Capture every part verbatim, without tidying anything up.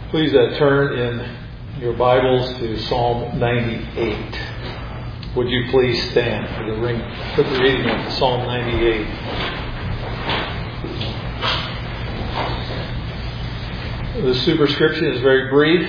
Please uh, turn in your Bibles to Psalm ninety-eight. Would you please stand for the, ring, for the reading of Psalm ninety-eight? The superscription is very brief.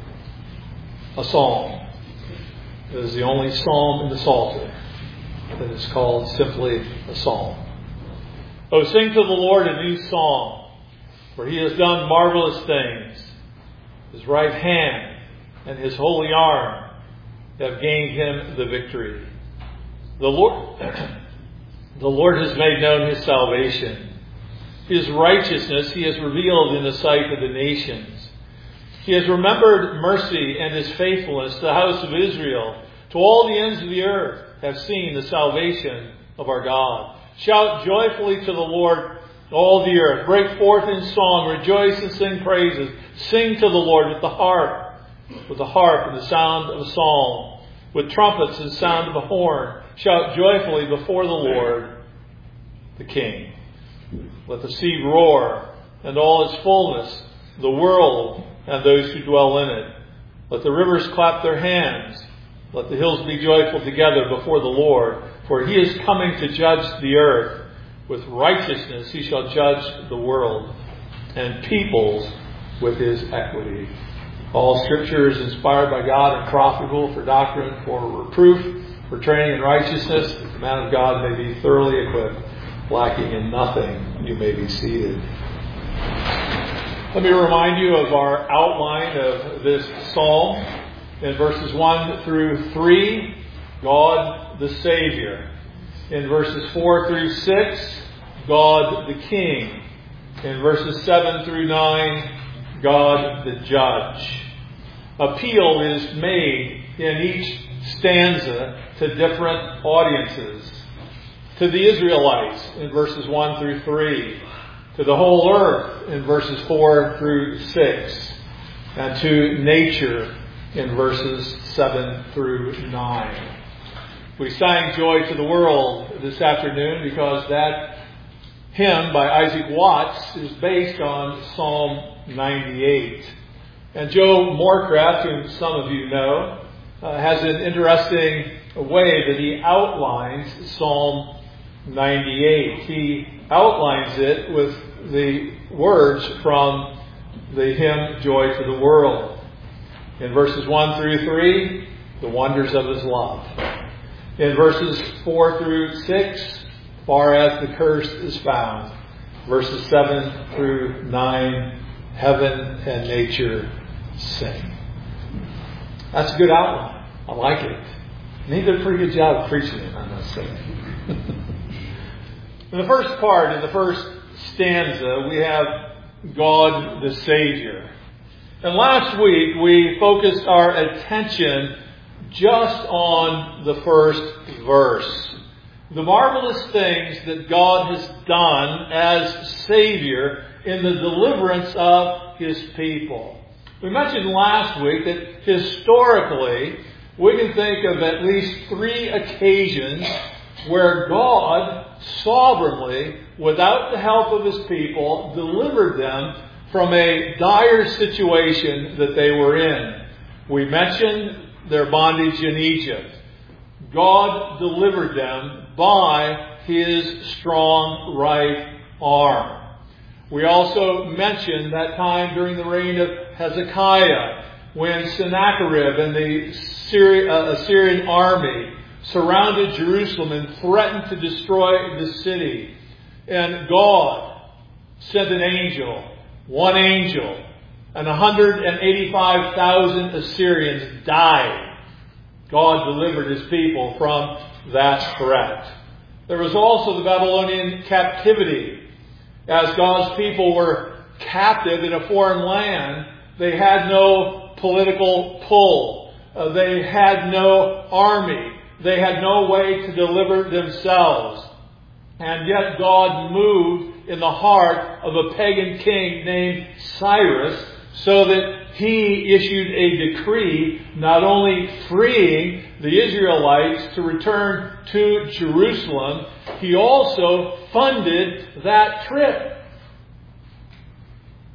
A psalm. It is the only psalm in the Psalter that is called simply a psalm. Oh, sing to the Lord a new song, for He has done marvelous things. His right hand and His holy arm have gained Him the victory. The Lord, the Lord has made known His salvation. His righteousness He has revealed in the sight of the nations. He has remembered mercy and His faithfulness to the house of Israel. To all the ends of the earth have seen the salvation of our God. Shout joyfully to the Lord, all the earth. Break forth in song. Rejoice and sing praises. Sing to the Lord with the harp, with the harp and the sound of a psalm, with trumpets and sound of a horn. Shout joyfully before the Lord, the King. Let the sea roar and all its fullness, the world and those who dwell in it. Let the rivers clap their hands. Let the hills be joyful together before the Lord. For He is coming to judge the earth. With righteousness He shall judge the world, and peoples with His equity. All Scripture is inspired by God and profitable for doctrine, for reproof, for training in righteousness, that the man of God may be thoroughly equipped, lacking in nothing. You may be seated. Let me remind you of our outline of this psalm. In verses one through three, God the Savior. In verses four through six, God the King. In verses seven through nine, God the Judge. Appeal is made in each stanza to different audiences. To the Israelites in verses one through three. To the whole earth in verses four through six. And to nature in verses seven through nine. We sang Joy to the World this afternoon because that hymn by Isaac Watts is based on Psalm ninety-eight. And Joe Morecraft, whom some of you know, uh, has an interesting way that he outlines Psalm ninety-eight. He outlines it with the words from the hymn Joy to the World. In verses one through three, the wonders of His love. In verses four through six, far as the curse is found. Verses seven through nine, heaven and nature sing. That's a good outline. I like it. And he did a pretty good job of preaching it, I must say. In the first part, in the first stanza, we have God the Savior. And last week we focused our attention just on the first verse. The marvelous things that God has done as Savior in the deliverance of His people. We mentioned last week that historically we can think of at least three occasions where God sovereignly, without the help of His people, delivered them from a dire situation that they were in. We mentioned their bondage in Egypt. God delivered them by His strong right arm. We also mentioned that time during the reign of Hezekiah, when Sennacherib and the Syri- uh, Assyrian army surrounded Jerusalem and threatened to destroy the city. And God sent an angel, one angel, and one hundred eighty-five thousand Assyrians died. God delivered His people from that threat. There was also the Babylonian captivity. As God's people were captive in a foreign land, they had no political pull. Uh, they had no army. They had no way to deliver themselves. And yet God moved in the heart of a pagan king named Cyrus so that he issued a decree not only freeing the Israelites to return to Jerusalem, he also funded that trip.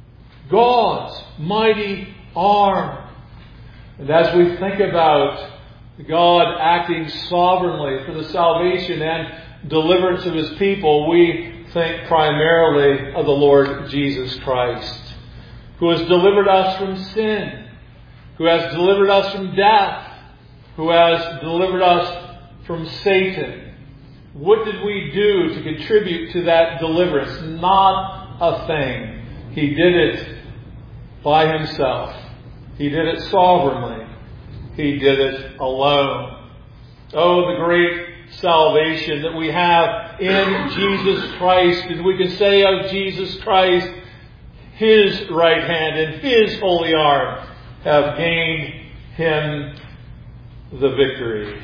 God's mighty arm. And as we think about God acting sovereignly for the salvation and deliverance of His people, we think primarily of the Lord Jesus Christ, who has delivered us from sin, who has delivered us from death, who has delivered us from Satan. What did we do to contribute to that deliverance? Not a thing. He did it by Himself. He did it sovereignly. He did it alone. Oh, the great salvation that we have in Jesus Christ. And we can say of Jesus Christ, His right hand and His holy arm have gained Him the victory.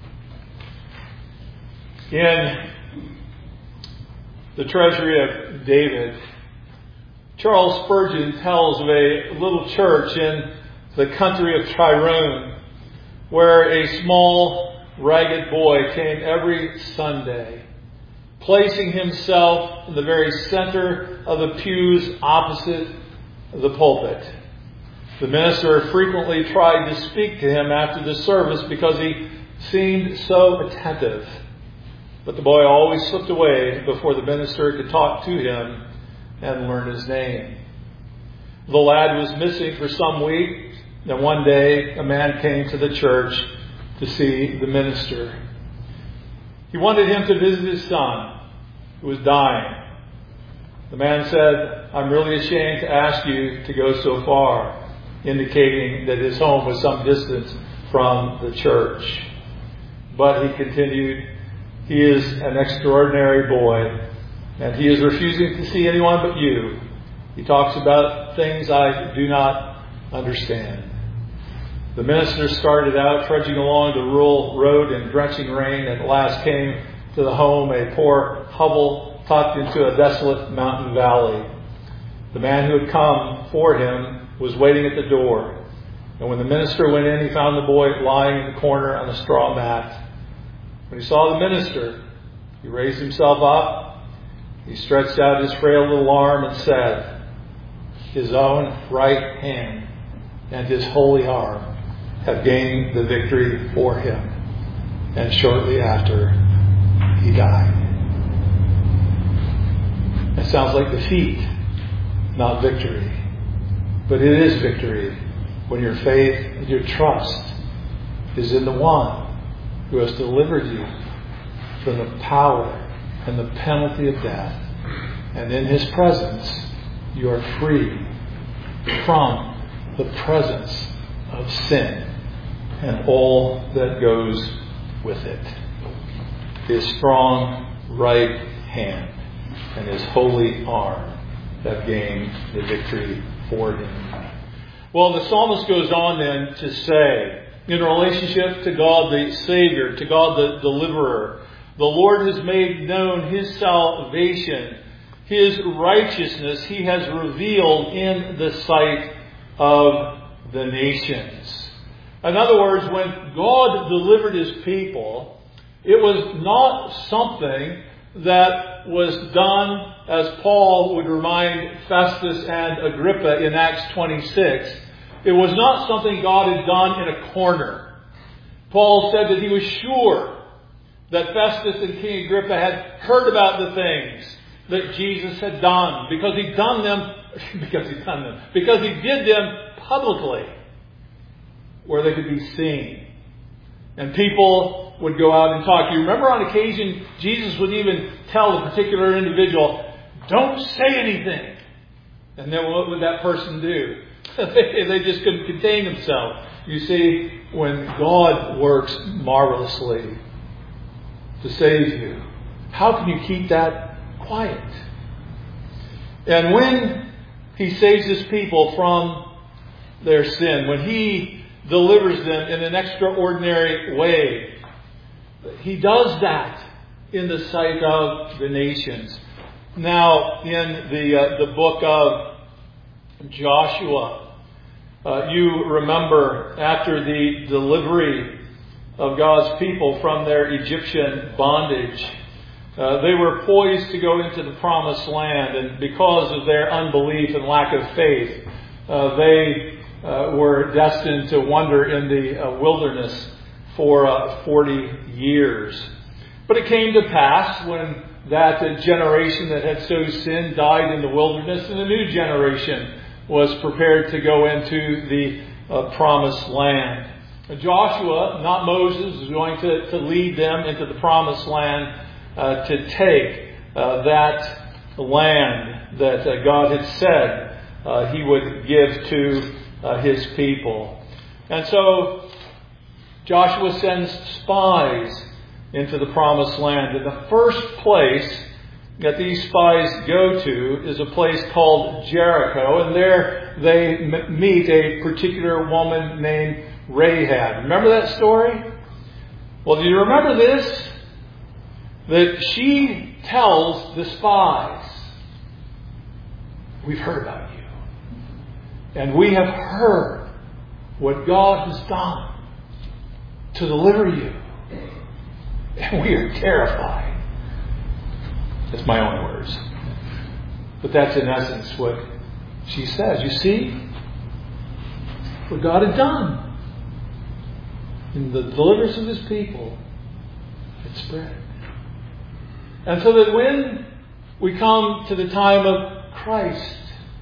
In the Treasury of David, Charles Spurgeon tells of a little church in the country of Tyrone where a small, ragged boy came every Sunday, placing himself in the very center of the pews opposite the pulpit. The minister frequently tried to speak to him after the service because he seemed so attentive. But the boy always slipped away before the minister could talk to him and learn his name. The lad was missing for some weeks, and one day a man came to the church to see the minister. He wanted him to visit his son, who was dying. The man said, "I'm really ashamed to ask you to go so far," indicating that his home was some distance from the church. But he continued, "He is an extraordinary boy, and he is refusing to see anyone but you. He talks about things I do not understand." The minister started out trudging along the rural road in drenching rain and at last came to the home, a poor hovel tucked into a desolate mountain valley. The man who had come for him was waiting at the door. And when the minister went in, he found the boy lying in the corner on a straw mat. When he saw the minister, he raised himself up. He stretched out his frail little arm and said, "His own right hand and His holy arm have gained the victory for him." And shortly after, he died. It sounds like defeat, not victory. But it is victory when your faith and your trust is in the one who has delivered you from the power and the penalty of death. And in His presence, you are free from the presence of sin and all that goes with it. His strong right hand and His holy arm have gained the victory for him. Well, the psalmist goes on then to say, in relationship to God the Savior, to God the Deliverer, the Lord has made known His salvation, His righteousness He has revealed in the sight of the nations. In other words, when God delivered His people, it was not something that was done, as Paul would remind Festus and Agrippa in Acts twenty-six. It was not something God had done in a corner. Paul said that he was sure that Festus and King Agrippa had heard about the things that Jesus had done, because He'd done them, because He'd done them, because He did them publicly, where they could be seen. And people would go out and talk. You remember on occasion, Jesus would even tell a particular individual, "Don't say anything." And then what would that person do? They just couldn't contain themselves. You see, when God works marvelously to save you, how can you keep that quiet? And when He saves His people from their sin, when He delivers them in an extraordinary way, He does that in the sight of the nations. Now, in the uh, the book of Joshua, uh, you remember after the delivery of God's people from their Egyptian bondage, Uh, they were poised to go into the promised land, and because of their unbelief and lack of faith, uh, they uh, were destined to wander in the uh, wilderness for uh, forty years. But it came to pass when that uh, generation that had so sinned died in the wilderness, and a new generation was prepared to go into the uh, promised land. Joshua, not Moses, is going to, to lead them into the promised land uh, to take uh, that land that uh, God had said uh, He would give to uh, His people. And so Joshua sends spies into the promised land. And the first place that these spies go to is a place called Jericho. And there they m- meet a particular woman named Rahab. Remember that story? Well, do you remember this? That she tells the spies, we've heard about you. And we have heard what God has done to deliver you. And we are terrified. That's my own words. But that's in essence what she says. You see what God had done in the deliverance of His people. It spread. And so that when we come to the time of Christ,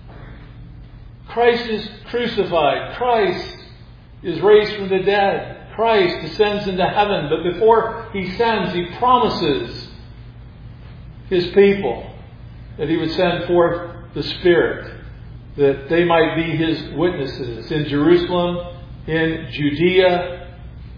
Christ is crucified. Christ is raised from the dead. Christ ascends into heaven. But before He sends, He promises His people that He would send forth the Spirit, that they might be His witnesses in Jerusalem, in Judea,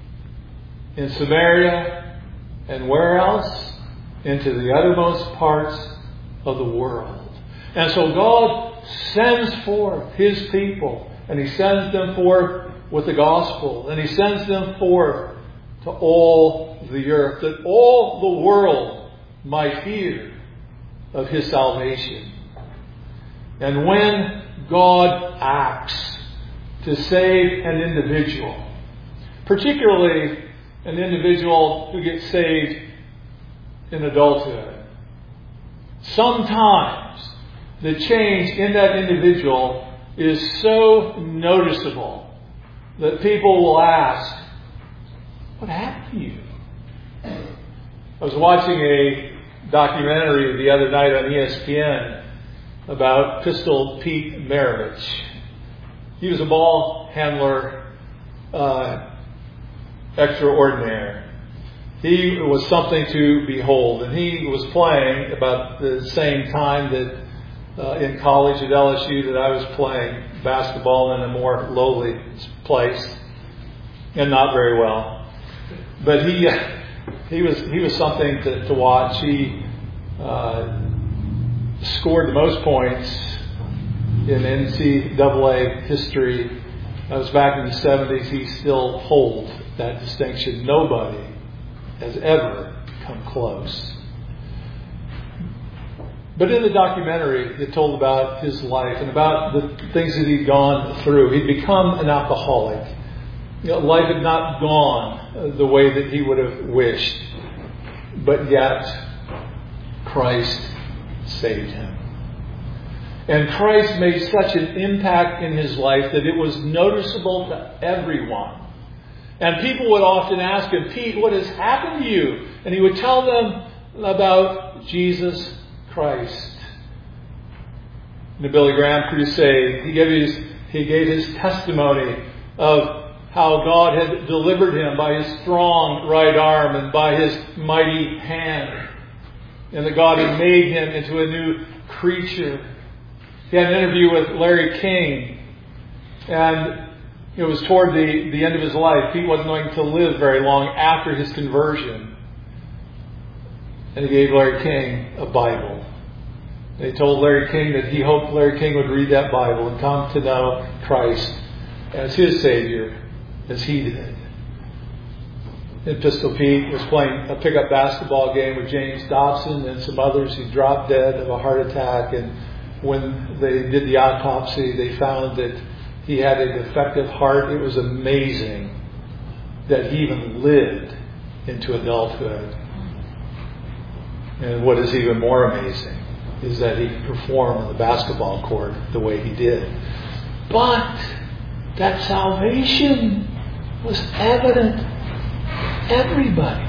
in Samaria, and where else? Into the uttermost parts of the world. And so God sends forth His people, and He sends them forth with the gospel, and He sends them forth to all the earth, that all the world might hear of His salvation. And when God acts to save an individual, particularly an individual who gets saved in adulthood, sometimes the change in that individual is so noticeable that people will ask, what happened to you? I was watching a documentary the other night on E S P N about Pistol Pete Maravich. He was a ball handler uh, extraordinaire. He was something to behold. And he was playing about the same time that uh, in college at L S U that I was playing basketball in a more lowly place. And not very well. But he uh, he was he was something to, to watch. He uh, scored the most points in N C double A history. That was back in the seventies. He still holds that distinction. Nobody has ever come close. But in the documentary, it told about his life and about the things that he'd gone through. He'd become an alcoholic. You know, life had not gone the way that he would have wished. But yet, Christ saved him. And Christ made such an impact in his life that it was noticeable to everyone. And people would often ask him, Pete, what has happened to you? And he would tell them about Jesus Christ. In the Billy Graham crusade, he gave his, he gave his testimony of how God had delivered him by His strong right arm and by His mighty hand. And that God had made him into a new creature. He had an interview with Larry King. And it was toward the, the end of his life. He wasn't going to live very long after his conversion. And he gave Larry King a Bible. And he told Larry King that he hoped Larry King would read that Bible and come to know Christ as his Savior, as he did. And Pistol Pete was playing a pickup basketball game with James Dobson and some others. He dropped dead of a heart attack. And when they did the autopsy, they found that he had a defective heart. It was amazing that he even lived into adulthood. And what is even more amazing is that he could perform on the basketball court the way he did. But that salvation was evident to everybody.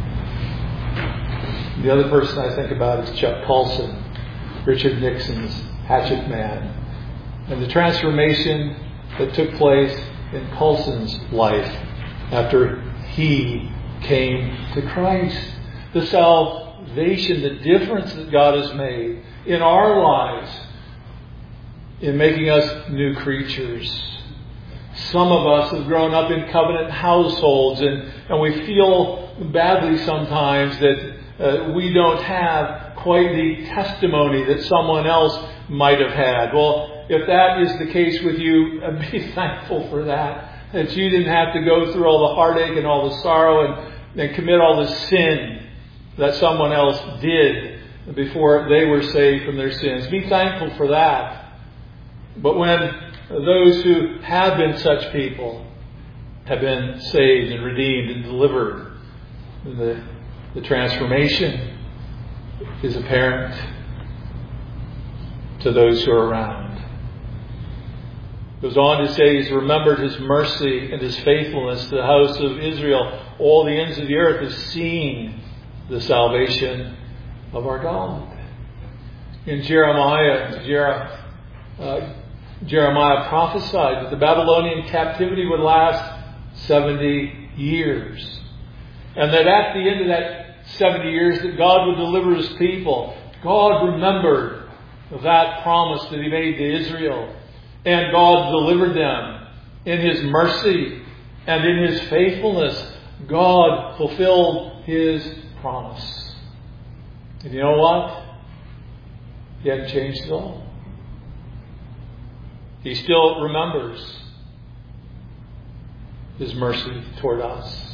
The other person I think about is Chuck Colson, Richard Nixon's hatchet man. And the transformation that took place in Colson's life after he came to Christ. The salvation, the difference that God has made in our lives in making us new creatures. Some of us have grown up in covenant households and, and we feel badly sometimes that uh, we don't have quite the testimony that someone else might have had. Well, if that is the case with you, be thankful for that. That you didn't have to go through all the heartache and all the sorrow and, and commit all the sin that someone else did before they were saved from their sins. Be thankful for that. But when those who have been such people have been saved and redeemed and delivered, the, the transformation is apparent to those who are around. Goes on to say he's remembered his mercy and his faithfulness to the house of Israel. All the ends of the earth have seen the salvation of our God. In Jeremiah, Jer- uh, Jeremiah prophesied that the Babylonian captivity would last seventy years. And that at the end of that seventy years that God would deliver his people. God remembered that promise that he made to Israel. And God delivered them in his mercy and in his faithfulness. God fulfilled his promise. And you know what? He hadn't changed at all. He still remembers his mercy toward us.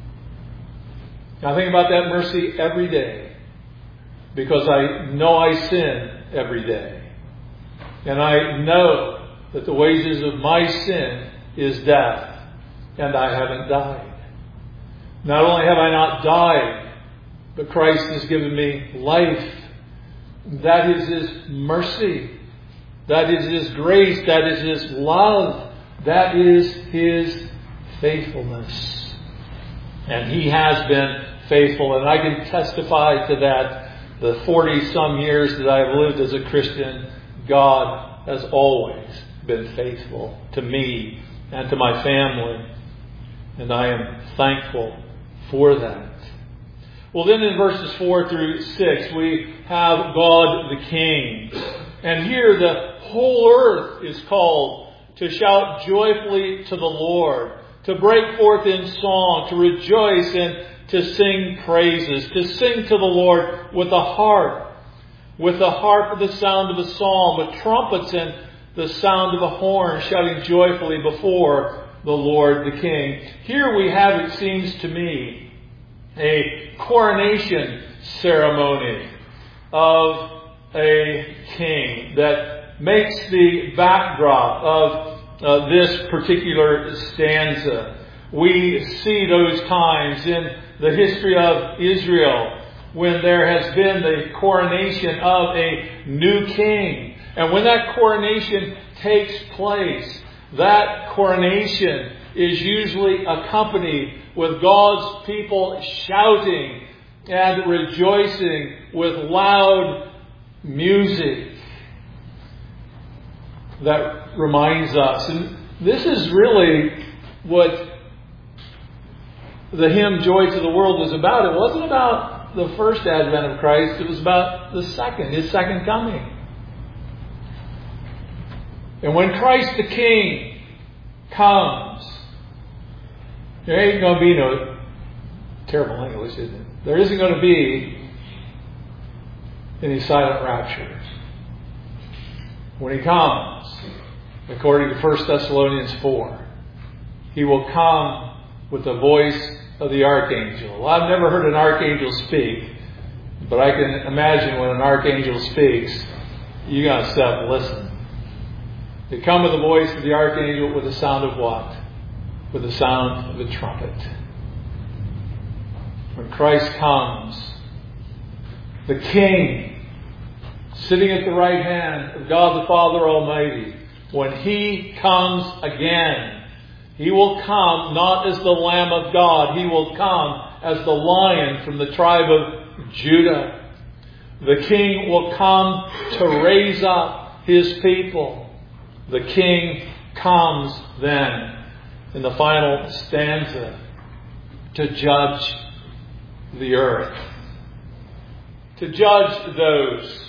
I think about that mercy every day because I know I sin every day. And I know that the wages of my sin is death, and I haven't died. Not only have I not died, but Christ has given me life. That is his mercy. That is his grace. That is his love. That is his faithfulness. And he has been faithful. And I can testify to that. The forty-some years that I've lived as a Christian, God has always been faithful to me and to my family. And I am thankful for that. Well, then in verses four through six, we have God the King. And here the whole earth is called to shout joyfully to the Lord, to break forth in song, to rejoice and to sing praises, to sing to the Lord with a harp, with the harp of the sound of a psalm, with trumpets and the sound of a horn, shouting joyfully before the Lord the King. Here we have, it seems to me, a coronation ceremony of a king that makes the backdrop of uh, this particular stanza. We see those times in the history of Israel when there has been the coronation of a new king. And when that coronation takes place, that coronation is usually accompanied with God's people shouting and rejoicing with loud music. That reminds us. And this is really what the hymn Joy to the World was about. It wasn't about the first advent of Christ. It was about the second, his second coming. And when Christ the King comes, there ain't going to be no terrible English, is it? There isn't going to be any silent raptures. When he comes, according to First Thessalonians four, he will come with the voice of the archangel. Well, I've never heard an archangel speak, but I can imagine when an archangel speaks, you got to stop and listen. They come with the voice of the archangel with the sound of what? With the sound of the trumpet. When Christ comes, the King, sitting at the right hand of God the Father Almighty, when He comes again, He will come not as the Lamb of God. He will come as the Lion from the tribe of Judah. The King will come to raise up His people. The King comes then, in the final stanza, to judge the earth. To judge those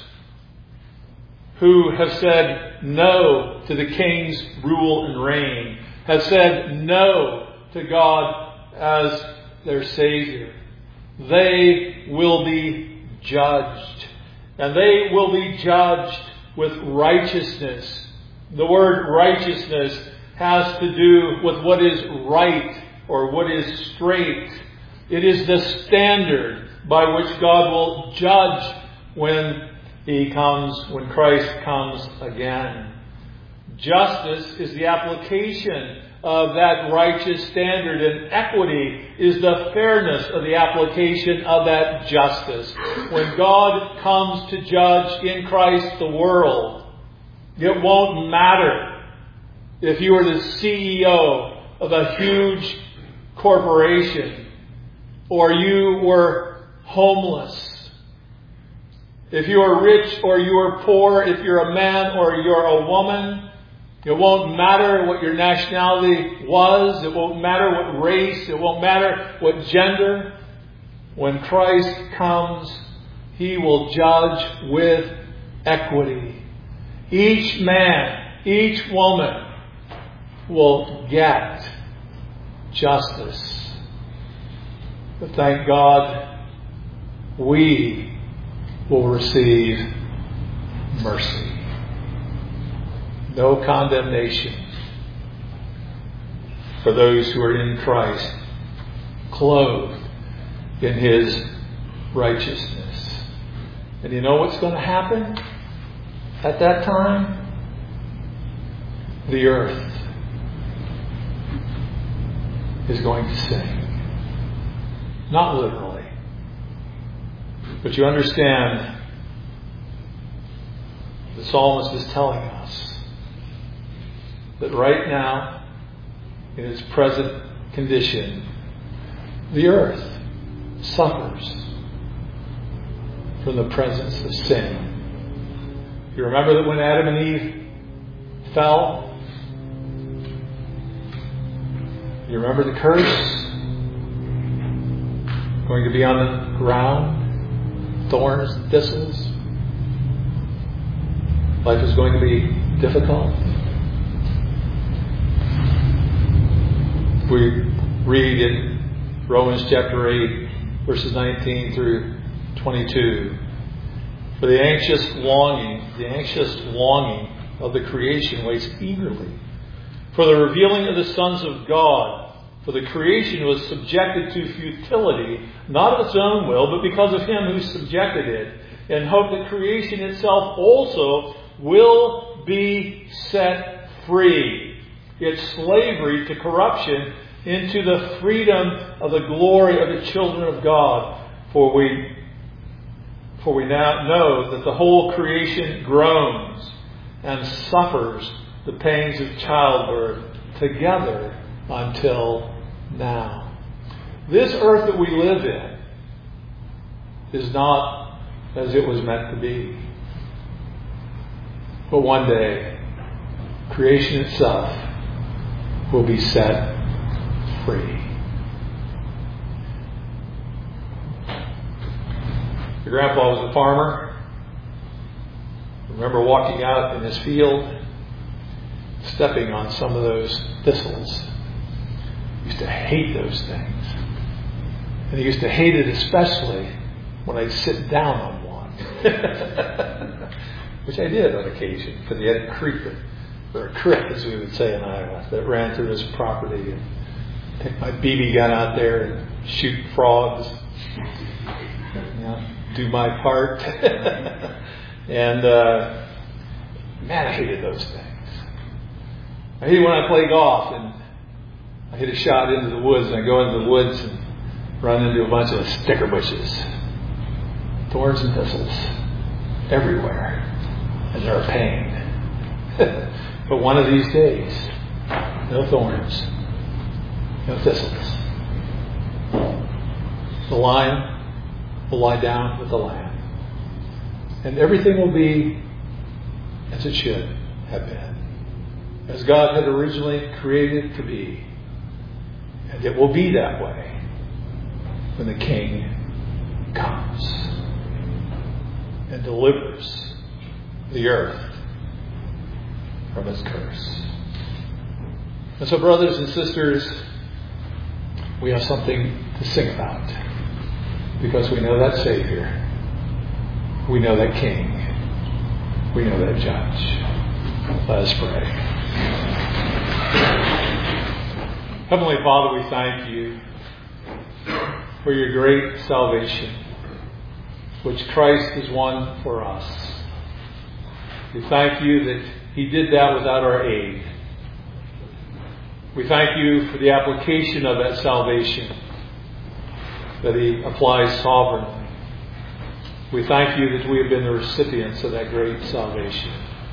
who have said no to the King's rule and reign, have said no to God as their Savior. They will be judged. And they will be judged with righteousness. The word righteousness has to do with what is right or what is straight. It is the standard by which God will judge when He comes, when Christ comes again. Justice is the application of that righteous standard, and equity is the fairness of the application of that justice. When God comes to judge in Christ the world, it won't matter if you are the C E O of a huge corporation or you were homeless. If you are rich or you are poor, if you're a man or you're a woman, it won't matter what your nationality was. It won't matter what race. It won't matter what gender. When Christ comes, He will judge with equity. Each man, each woman will get justice. But thank God, we will receive mercy. No condemnation for those who are in Christ, clothed in His righteousness. And you know what's going to happen at that time? The earth is going to sing. Not literally. But you understand, the psalmist is telling us that right now, in its present condition, the earth suffers from the presence of sin. You remember that when Adam and Eve fell, you remember the curse? Going to be on the ground, thorns, thistles. Life is going to be difficult. We read in Romans chapter eight, verses nineteen through twenty-two. For the anxious longing, the anxious longing of the creation waits eagerly for the revealing of the sons of God. For the creation was subjected to futility, not of its own will, but because of Him who subjected it, in hope that creation itself also will be set free. Its slavery to corruption into the freedom of the glory of the children of God. For we, for we now know that the whole creation groans and suffers the pains of childbirth together until now. This earth that we live in is not as it was meant to be. But one day, creation itself will be set free. Your grandpa was a farmer. I remember walking out in his field, stepping on some of those thistles. He used to hate those things. And he used to hate it especially when I'd sit down on one. Which I did on occasion, because he had a creek, or a creek as we would say in Iowa, that ran through his property. And take my B B gun out there and shoot frogs. You know, do my part. And uh, man, I hated those things. I hated when I play golf and I hit a shot into the woods and I go into the woods and run into a bunch of sticker bushes. thorns and thistles everywhere, and they're a pain. But one of these days, no thorns, no thistles. The lion will lie down with the lamb, and everything will be as it should have been, as God had originally created it to be. And it will be that way when the King comes and delivers the earth from its curse. And so, brothers and sisters, we have something to sing about, because we know that Savior, we know that King, we know that Judge. Let us pray. Heavenly Father, we thank you for your great salvation, which Christ has won for us. We thank you that He did that without our aid. We thank you for the application of that salvation that He applies sovereignly. We thank you that we have been the recipients of that great salvation.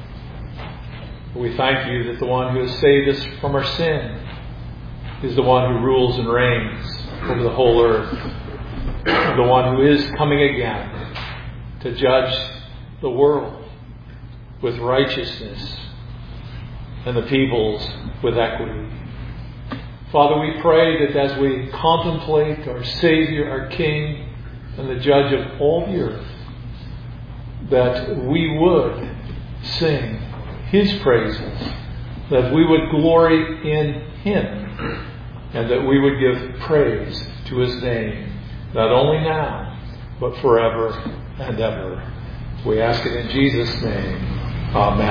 We thank you that the one who has saved us from our sin is the one who rules and reigns over the whole earth, the one who is coming again to judge the world with righteousness and the peoples with equity. Father, we pray that as we contemplate our Savior, our King, and the Judge of all the earth, that we would sing His praises, that we would glory in Him, and that we would give praise to His name, not only now, but forever and ever. We ask it in Jesus' name. Amen.